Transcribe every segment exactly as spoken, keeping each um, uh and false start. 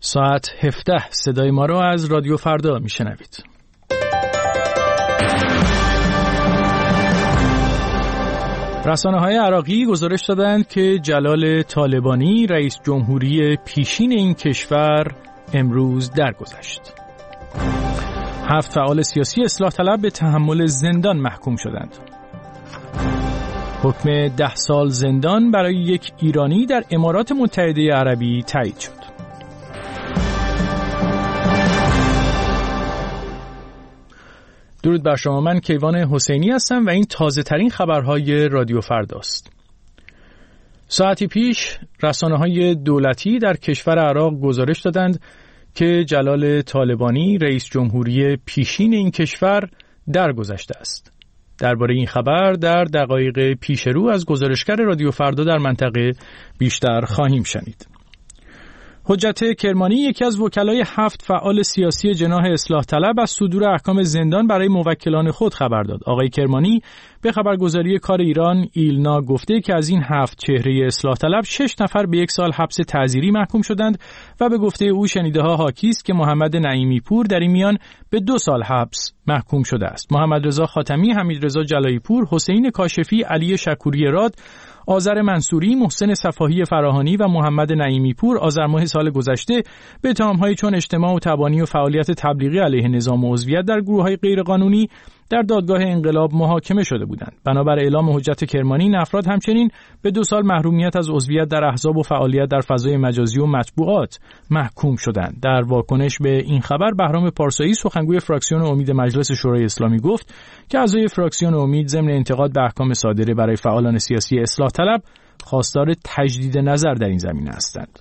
ساعت هفده صدای ما را از رادیو فردا میشنوید. رسانه‌های عراقی گزارش دادند که جلال طالبانی رئیس جمهوری پیشین این کشور امروز درگذشت. هفت فعال سیاسی اصلاح طلب به تحمل زندان محکوم شدند. حکم ده سال زندان برای یک ایرانی در امارات متحده عربی تایید شد. درود بر شما، من کیوان حسینی هستم و این تازه ترین خبرهای رادیو فرداست. ساعتی پیش رسانه‌های دولتی در کشور عراق گزارش دادند که جلال طالبانی رئیس جمهوری پیشین این کشور درگذشته است. درباره این خبر در دقایق پیش رو از گزارشگر رادیو فردا در منطقه بیشتر خواهیم شنید. حجت کرمانی یکی از وکلای هفت فعال سیاسی جناح اصلاح طلب از صدور احکام زندان برای موکلان خود خبر داد. آقای کرمانی به خبرگزاری کار ایران ایلنا گفته که از این هفت چهره اصلاح طلب شش نفر به یک سال حبس تعزیری محکوم شدند و به گفته او شنیده ها حاکی است که محمد نعیمی پور در این میان به دو سال حبس محکوم شده است. محمد رضا خاتمی، حمید رضا جلایی پور، حسین کاشفی، علی شکوری راد، آذر منصوری، محسن صفاحی فراهانی و محمد نعیمی پور آذر ماه سال گذشته به اتهام‌هایی چون اجتماع و تبانی و فعالیت تبلیغی علیه نظام و عضویت در گروه‌های غیرقانونی در دادگاه انقلاب محاکمه شده بودند. بنابر اعلام حجت کرمانی این افراد همچنین به دو سال محرومیت از عضویت در احزاب و فعالیت در فضای مجازی و مطبوعات محکوم شدند. در واکنش به این خبر بهرام پارسایی سخنگوی فراکسیون امید مجلس شورای اسلامی گفت که اعضای فراکسیون امید ضمن انتقاد به احکام صادره برای فعالان سیاسی اصلاح طلب خواستار تجدید نظر در این زمینه هستند.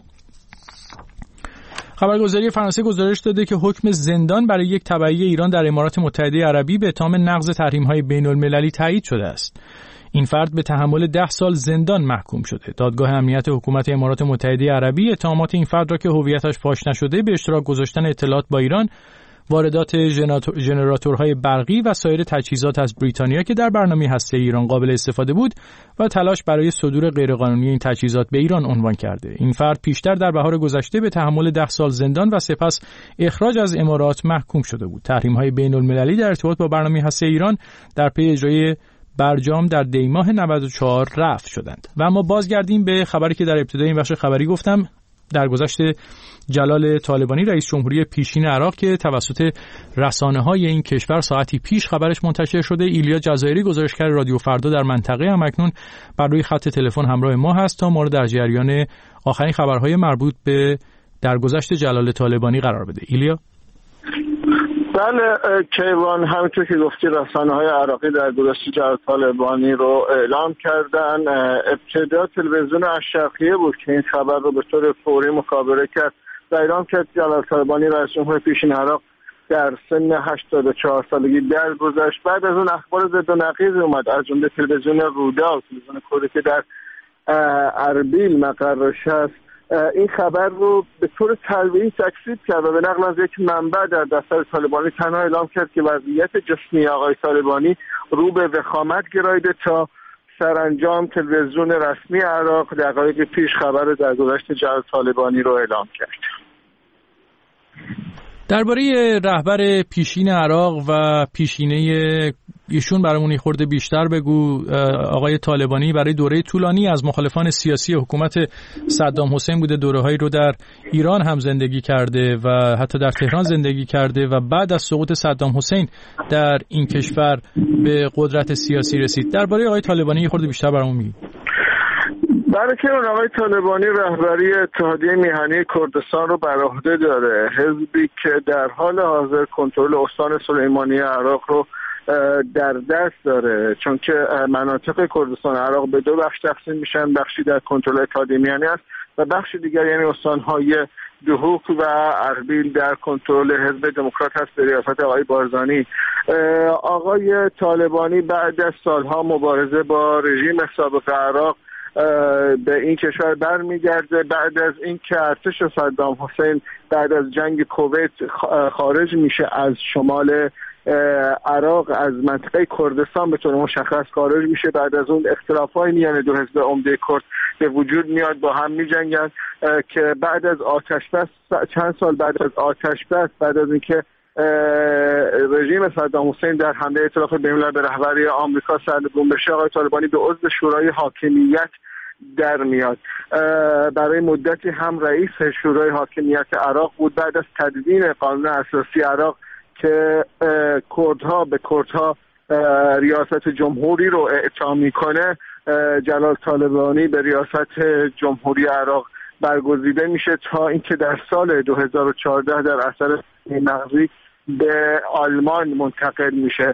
خبرگزاری فرانسه گزارش داده که حکم زندان برای یک تبعی ایران در امارات متحده عربی به اتهام نقض تحریم‌های بین‌المللی تایید شده است. این فرد به تحمل ده سال زندان محکوم شده. دادگاه امنیت حکومت امارات متحده عربی اتهامات این فرد را که هویتش فاش نشده به اشتراک گذاشتن اطلاعات با ایران، واردات ژنراتورهای برقی و سایر تجهیزات از بریتانیا که در برنامه هسته‌ای ایران قابل استفاده بود و تلاش برای صدور غیرقانونی این تجهیزات به ایران عنوان کرده. این فرد پیشتر در بهار گذشته به تحمل ده سال زندان و سپس اخراج از امارات محکوم شده بود. تحریم‌های بین‌المللی در ارتباط با برنامه هسته‌ای ایران در پی اجرای برجام در دی ماه نود و چهار رفع شدند. و اما بازگردیم به خبری که در ابتدای این بخش خبری گفتم. در گذشته جلال طالبانی رئیس جمهوری پیشین عراق که توسط رسانه‌های این کشور ساعتی پیش خبرش منتشر شده، ایلیا جزایری گزارشگر رادیو فردا در منطقه هم اکنون بر روی خط تلفن همراه ما هست تا ما رو در جریان آخرین خبرهای مربوط به درگذشت جلال طالبانی قرار بده. ایلیا؟ بله کیوان، همونطور که گفتی رسانه‌های عراقی در گذشته جلال طالبانی رو اعلام کردن. ابتدا تلویزیون الشرقیه بود که این خبر رو به طور فوری مخابره کرد و اعلام کرد جلال طالبانی رئیس جمهور پیشین عراق در سن هشتاد و چهار سالگی درگذشت. بعد از اون اخبار ضد و نقیض اومد، از جمله تلویزیون رودا، تلویزیون کردی که در اربیل مقرش هست، این خبر رو به طور تلویحی تکذیب کرد و به نقل از یک منبع در دفتر طالبانی تنها اعلام کرد که وضعیت جسمی آقای طالبانی رو به وخامت گرایده تا سرانجام تلویزیون رسمی عراق دقایق پیش خبر درگذشت جلال طالبانی رو اعلام کرد. درباره رهبر پیشین عراق و پیشینه ایشون برامون خورده بیشتر بگو. آقای طالبانی برای دوره طولانی از مخالفان سیاسی حکومت صدام حسین بوده، دوره‌هایی رو در ایران هم زندگی کرده و حتی در تهران زندگی کرده و بعد از سقوط صدام حسین در این کشور به قدرت سیاسی رسید. درباره آقای طالبانی خورده بیشتر برامون میگی. برای که اون آقای طالبانی رهبری اتحادیه میهنی کردستان رو بر عهده داره، حزبی که در حال حاضر کنترل استان سلیمانی عراق رو در دست داره، چون که مناطق کردستان عراق به دو بخش تقسیم میشن، بخشی در کنترل اتحادیه میهنی است و بخش دیگر یعنی استانهای دهوک و اربیل در کنترل حزب دموکرات هست به ریاست آقای بارزانی. آقای طالبانی بعد از سالها مبارزه با رژیم سابق عراق به این کشور برمیگرده بعد از اینکه ارتش صدام حسین بعد از جنگ کویت خارج میشه از شمال عراق از منطقه کردستان به طور مشخص خارج میشه. بعد از اون اختلافات میان دو حزب عمده کرد به وجود میاد، با هم میجنگن که بعد از آتش بس، چند سال بعد از آتش بس، بعد از اینکه رژیم صدام حسین در حمله ائتلاف بین‌الملل به رهبری آمریکا سرنگون بشه، آقای طالبانی به عضو شورای حاکمیت در میاد. برای مدتی هم رئیس شورای حاکمیت عراق بود. بعد از تدوین قانون اساسی عراق که کردها به کردها ریاست جمهوری رو اعطا میکنه، جلال طالبانی به ریاست جمهوری عراق برگزیده میشه تا اینکه در سال دو هزار و چهارده در اثر نقضی به آلمان منتقل میشه.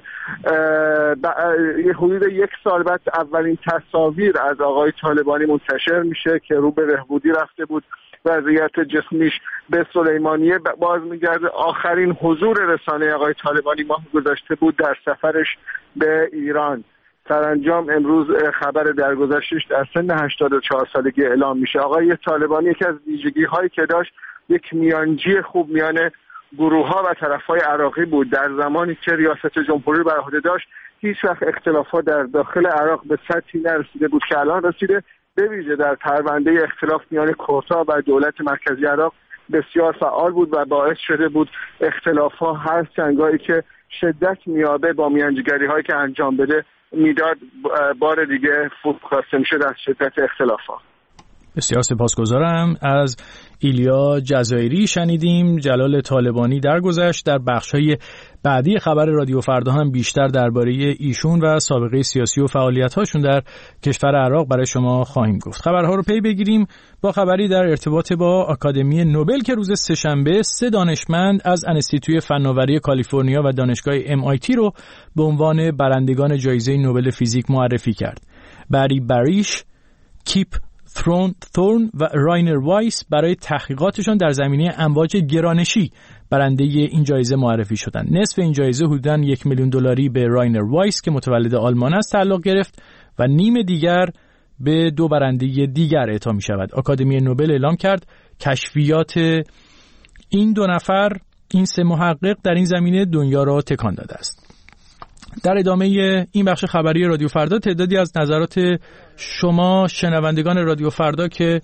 یه حدود یک سال بعد اولین تصاویر از آقای طالبانی منتشر میشه که رو به بهبودی رفته بود، وضعیت جسمیش به سلیمانیه باز میگرده. آخرین حضور رسانه آقای طالبانی ماه گذشته بود در سفرش به ایران. سرانجام امروز خبر درگذشتش در سن هشتاد و چهار سالگی اعلام میشه. آقای طالبانی یکی از ویژگی هایی که داشت یک میانجی خوب میان گروه ها و طرف های عراقی بود. در زمانی که ریاست جمهوری بر عهده داشت هیچ وقت اختلافات در داخل عراق به سطحی نرسیده بود که الان رسیده، به ویژه در پرونده اختلاف میان کردها و دولت مرکزی عراق بسیار فعال بود و باعث شده بود اختلاف‌ها هر چنگایی که شدت میابه با میانجیگری هایی که انجام بده میداد بار دیگه فوت‌کاسته میشد از شدت اختلاف‌ها. بسیار سپاسگزارم. از ایلیا جزایری شنیدیم. جلال طالبانی درگذشت. در بخش‌های بعدی خبر رادیو فردا هم بیشتر درباره ایشون و سابقه سیاسی و فعالیت‌هاشون در کشور عراق برای شما خواهیم گفت. خبرها رو پی بگیریم با خبری در ارتباط با آکادمی نوبل که روز سه‌شنبه سه دانشمند از انستیتوی فناوری کالیفرنیا و دانشگاه ام آی تی رو به عنوان برندگان جایزه نوبل فیزیک معرفی کرد. بری بریش، کیپ ثرون ثورن و راینر وایس برای تحقیقاتشون در زمینه امواج گرانشی برنده این جایزه معرفی شدند. نصف این جایزه حدوداً یک میلیون دلاری به راینر وایس که متولد آلمان است تعلق گرفت و نیم دیگر به دو برنده دیگر اعطا می شود. آکادمی نوبل اعلام کرد کشفیات این دو نفر، این سه محقق در این زمینه دنیا را تکان داده است. در ادامه این بخش خبری رادیو فردا تعدادی از نظرات شما شنوندگان رادیو فردا که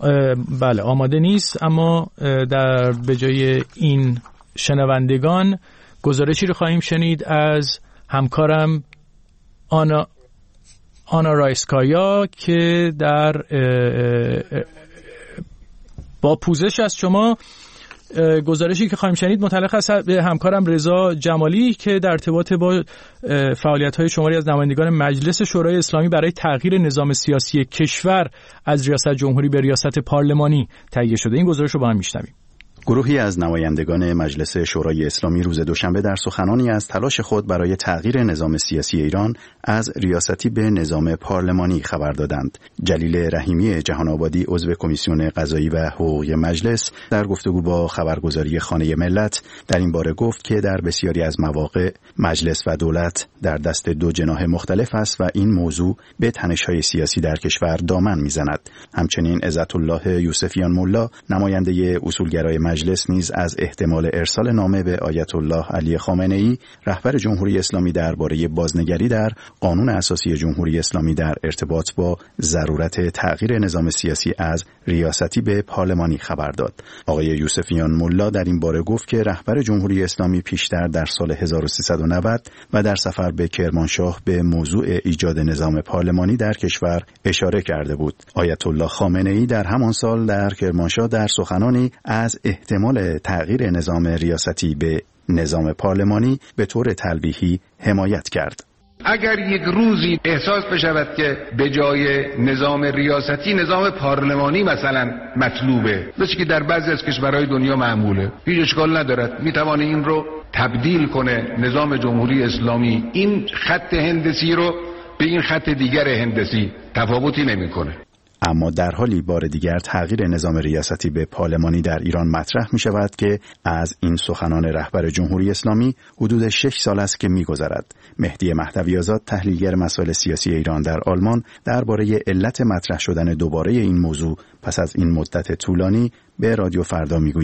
بله آماده نیست، اما در به جای این شنوندگان گزارشی رو خواهیم شنید از همکارم آنا آنا رایسکایا که در با پوزش از شما گزارشی که خواهیم شنید متعلق است به همکارم رضا جمالی که در ارتباط با فعالیت‌های شماری از نمایندگان مجلس شورای اسلامی برای تغییر نظام سیاسی کشور از ریاست جمهوری به ریاست پارلمانی تهیه شده. این گزارش رو با هم میشنویم. گروهی از نمایندگان مجلس شورای اسلامی روز دوشنبه در سخنانی از تلاش خود برای تغییر نظام سیاسی ایران از ریاستی به نظام پارلمانی خبر دادند. جلیل رحیمی جهان‌آبادی عضو کمیسیون قضایی و حقوقی مجلس در گفتگو با خبرگزاری خانه ملت در این باره گفت که در بسیاری از مواقع مجلس و دولت در دست دو جناح مختلف است و این موضوع به تنش‌های سیاسی در کشور دامن می‌زند. همچنین عزت الله یوسفیان ملا نماینده اصولگرای مجلس نیز از احتمال ارسال نامه به آیت الله علی خامنه‌ای رهبر جمهوری اسلامی درباره بازنگری در قانون اساسی جمهوری اسلامی در ارتباط با ضرورت تغییر نظام سیاسی از ریاستی به پارلمانی خبر داد. آقای یوسفیان ملا در این باره گفت که رهبر جمهوری اسلامی پیشتر در سال هزار و سیصد و نود و در سفر به کرمانشاه به موضوع ایجاد نظام پارلمانی در کشور اشاره کرده بود. آیت الله خامنه‌ای در همان سال در کرمانشاه در سخنانی از احتمال تغییر نظام ریاستی به نظام پارلمانی به طور تلویحی حمایت کرد. اگر یک روزی احساس بشود که به جای نظام ریاستی نظام پارلمانی مثلا مطلوبه، مثل که در بعضی از کشورهای دنیا معموله، هیچ اشکال ندارد، میتوانه این رو تبدیل کنه نظام جمهوری اسلامی این خط هندسی رو به این خط دیگر هندسی، تفاوتی نمیکنه. اما در حالی بار دیگر تغییر نظام ریاستی به پارلمانی در ایران مطرح می شود که از این سخنان رهبر جمهوری اسلامی حدود شش سال است که می گذرد. مهدی مهدوی آزاد تحلیلگر مسائل سیاسی ایران در آلمان درباره علت مطرح شدن دوباره این موضوع پس از این مدت طولانی به رادیو فردا می گوید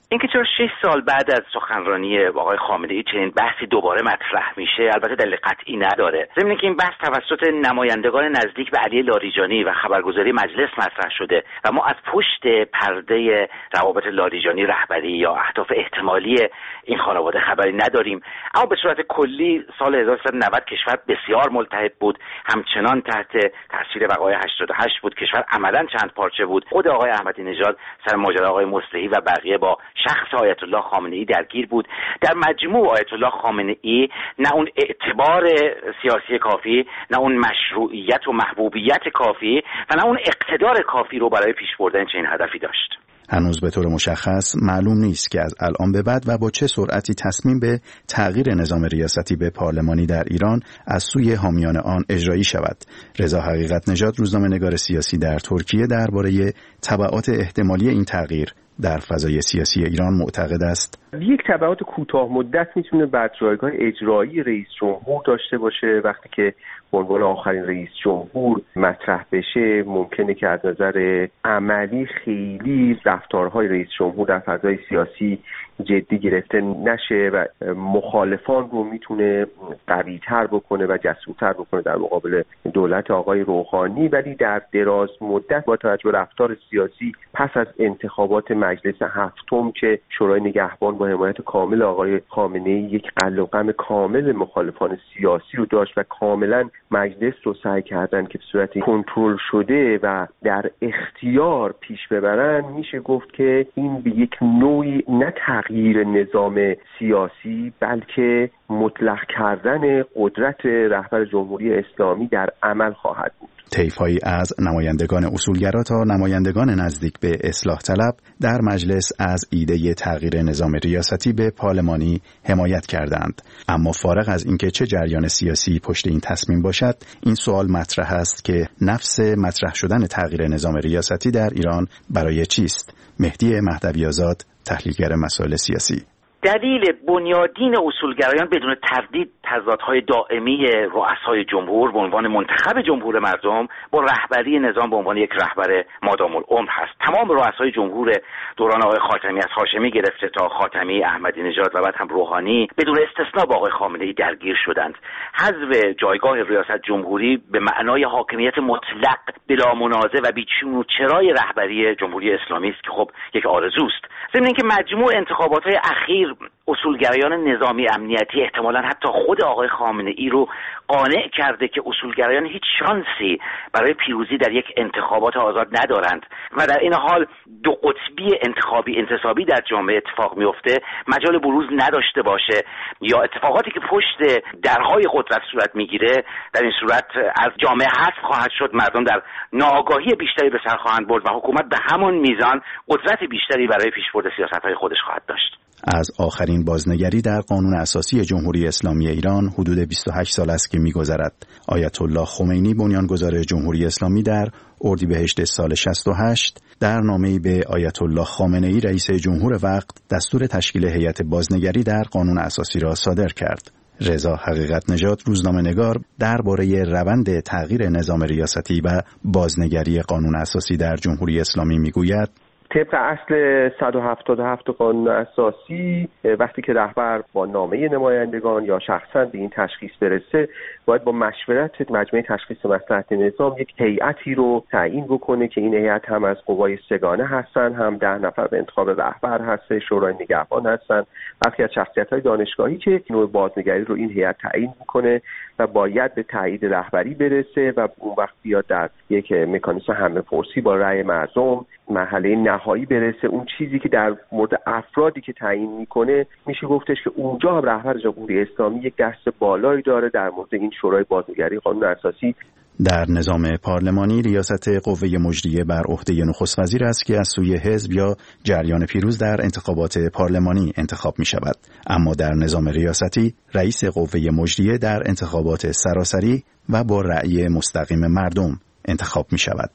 اینکه چرا شش سال بعد از سخنرانی آقای خامنه‌ای چنین بحثی دوباره مطرح میشه البته دلیل قطعی نداره. ضمن اینکه این بحث توسط نمایندگان نزدیک به علی لاریجانی و خبرگزاری مجلس مطرح شده و ما از پشت پرده روابط لاریجانی رهبری یا اهداف احتمالی این خانواده خبری نداریم. اما به صورت کلی سال هزار و سیصد و نود کشور بسیار ملتهب بود، همچنان تحت تاثیر وقایع هشتاد و هشت بود. کشور عملاً چند پارچه بود. خود آقای احمدی نژاد سر ماجرای آقای مصلحی و بقیه با شخص آیت الله خامنه‌ای درگیر بود. در مجموع آیت الله خامنه‌ای نه اون اعتبار سیاسی کافی، نه اون مشروعیت و محبوبیت کافی و نه اون اقتدار کافی رو برای پیش بردن چنین هدفی داشت. هنوز به طور مشخص معلوم نیست که از الان به بعد و با چه سرعتی تصمیم به تغییر نظام ریاستی به پارلمانی در ایران از سوی حامیان آن اجرایی شود. رضا حقیقت نژاد، روزنامه‌نگار سیاسی در ترکیه، درباره تبعات احتمالی این تغییر در فضای سیاسی ایران معتقد است. یک تبعات کوتاه مدت میتونه بر جایگاه اجرایی رئیس جمهور داشته باشه. وقتی که عنوان آخرین رئیس جمهور مطرح بشه ممکنه که از نظر عملی خیلی رفتارهای رئیس جمهور در فضای سیاسی جدی گرفته نشه و مخالفان رو میتونه قوی‌تر بکنه و جسورتر بکنه در مقابل دولت آقای روحانی. ولی در دراز مدت با توجه به رفتار سیاسی پس از انتخابات مجلس هفتم که شورای نگهبان با حمایت کامل آقای خامنه‌ای یک قل و قم کامل مخالفان سیاسی رو داشت و کاملا مجلس رو سعی کردن که به صورت کنترل شده و در اختیار پیش ببرن، میشه گفت که این به یک نوعی نه تغییر نظام سیاسی بلکه مطلق کردن قدرت رهبر جمهوری اسلامی در عمل خواهد بود. طیف‌هایی از نمایندگان اصولگرا تا نمایندگان نزدیک به اصلاح طلب در مجلس از ایده تغییر نظام ریاستی به پارلمانی حمایت کردند. اما فارغ از اینکه چه جریان سیاسی پشت این تصمیم باشد، این سوال مطرح است که نفس مطرح شدن تغییر نظام ریاستی در ایران برای چیست؟ مهدی مهدوی آزاد، تحلیلگر مسائل سیاسی: دلیل بنیادین اصولگرایان بدون تردید تضادهای دائمی رؤسای جمهور به عنوان منتخب جمهور مردم با رهبری نظام به عنوان یک رهبر مادام العمر هست. تمام رؤسای جمهور دوران آقای خاتمی از هاشمی گرفته تا خاتمی، احمدی نژاد و بعد هم روحانی بدون استثنا با آقای خامنه‌ای درگیر شدند. حذف جایگاه ریاست جمهوری به معنای حاکمیت مطلق بلا منازع و بیچون و چرای رهبری جمهوری اسلامی است که خب یک آرزوست. ضمن اینکه مجموع انتخابات‌های اخیر اصولگرایان نظامی امنیتی احتمالاً حتی خود آقای خامنه‌ای رو قانع کرده که اصولگرایان هیچ شانسی برای پیروزی در یک انتخابات آزاد ندارند و در این حال دو قطبی انتخابی انتصابی در جامعه اتفاق میفته مجال بروز نداشته باشه یا اتفاقاتی که پشت درهای قدرت صورت میگیره در این صورت از جامعه حذف خواهد شد. مردم در ناآگاهی بیشتری به سر خواهند برد و حکومت به همان میزان قدرت بیشتری برای پیشبرد سیاست‌های خودش خواهد داشت. از آخرین بازنگری در قانون اساسی جمهوری اسلامی ایران حدود بیست و هشت سال است که می‌گذرد. آیت الله خمینی بنیانگذار جمهوری اسلامی در اردیبهشت سال شصت و هشت در نامه‌ای به آیت الله خامنه‌ای رئیس جمهور وقت دستور تشکیل هیئت بازنگری در قانون اساسی را صادر کرد. رضا حقیقت نژاد، روزنامه‌نگار، درباره روند تغییر نظام ریاستی و بازنگری قانون اساسی در جمهوری اسلامی می‌گوید: طبق اصل صد و هفتاد و هفت قانون اساسی وقتی که رهبر با نامه نمایندگان یا شخصا به این تشخیص برسه باید با مشورت مجمع تشخیص مصلحت نظام یک هیئتی رو تعیین بکنه که این هیئت هم از قوای سگانه هستن، هم ده نفر به انتخاب رهبر هسته، شورای نگهبان هستن، برخی از شخصیت‌های دانشگاهی که نوع بازنگری رو این هیئت تعیین میکنه و باید به تایید رهبری برسه و اون وقت بیاد در یک مکانیزم همه‌پرسی با رأی مردم مرحله نهایی برسه. اون چیزی که در مورد افرادی که تعیین میکنه میشه گفتش که اونجا هم رهبر جمهوری اسلامی یک دست بالایی داره در مورد این شورای بازنگری قانون اساسی. در نظام پارلمانی ریاست قوه مجریه بر عهده نخست وزیر است که از سوی حزب یا جریان پیروز در انتخابات پارلمانی انتخاب می شود. اما در نظام ریاستی رئیس قوه مجریه در انتخابات سراسری و با رأی مستقیم مردم انتخاب می شود.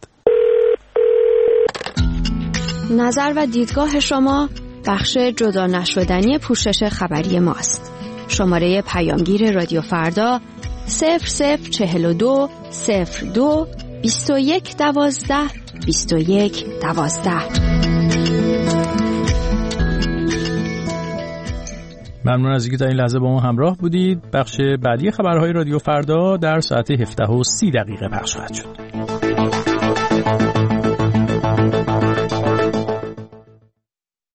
نظر و دیدگاه شما بخش جدا نشدنی پوشش خبری ماست. شماره پیامگیر رادیو فردا صفر صفر چهل و دو صفر دو بیست و یک دوازده بیست و یک دوازده. ممنون از اینکه تا این لحظه با ما همراه بودید. بخش بعدی خبرهای رادیو فردا در ساعت هفده و سی دقیقه پخش خواهد شد.